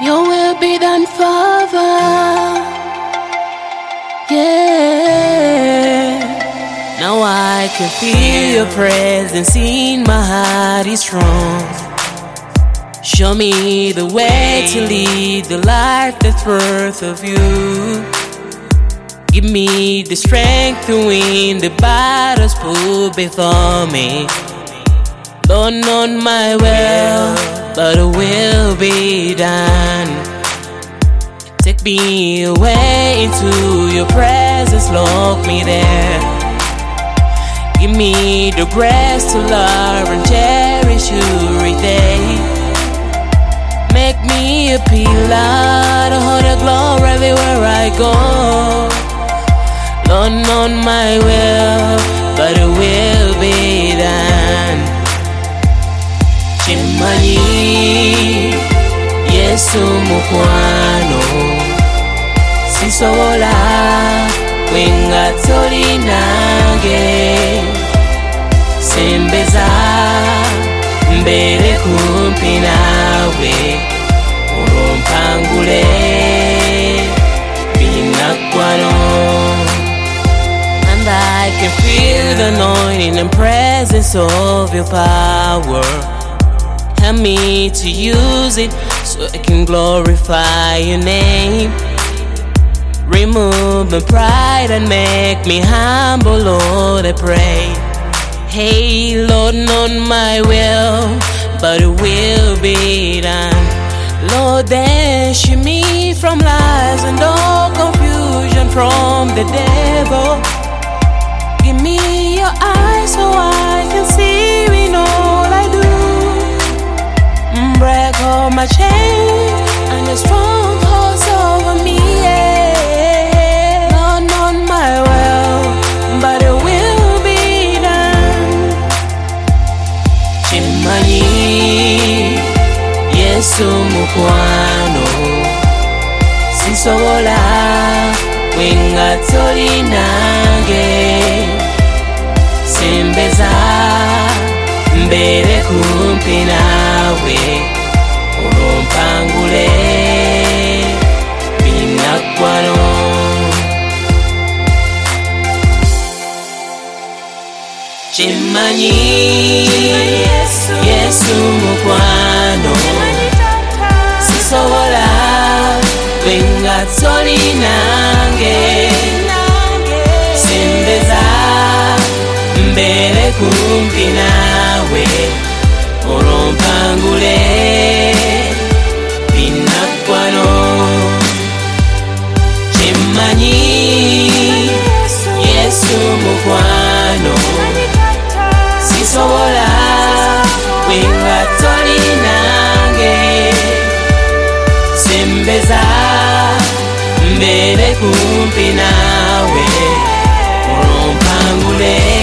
Your will be done, Father. Yeah. Now I can feel your presence in my heart is strong. Show me the way to lead the life that's worth of you. Give me the strength to win the battles put before me. Lord, not my will, but it will be done. Take me away into your presence, lock me there. Give me the grace to love and cherish you every day. Make me a pillar to hold your glory everywhere I go. Lord, not my will, but it will be done. Chimanyi, Yesu mukwano, sisobola wenga toli nange. Sembeza mbere kumpi nawe, olompangule binakwano. And I can feel the anointing and presence of your power. Help me to use it so I can glorify your name. Remove my pride and make me humble, Lord, I pray. Hey, Lord, not my will, but it will be done. Lord, dance me from lies and all confusion from the devil. Give me your eyes so I can see in all I do. Break all my chains and the strongholds over me. Yeah. Lord, not my will, but it will be done. Chimanyi, Yesu mukwano, sisobola wenga toli nange. Sembeza mbere kumpi nawe, olompangule binakwano. Chimanyi, Yesu mukwano, sisobola wenga toli nange. Sembeza mbere kumpi nawe, olompangule binakwano. Chimanyi, Yesu mukwano, sisobola wenga toli nange. Sembeza mbere kumpi nawe, olompangule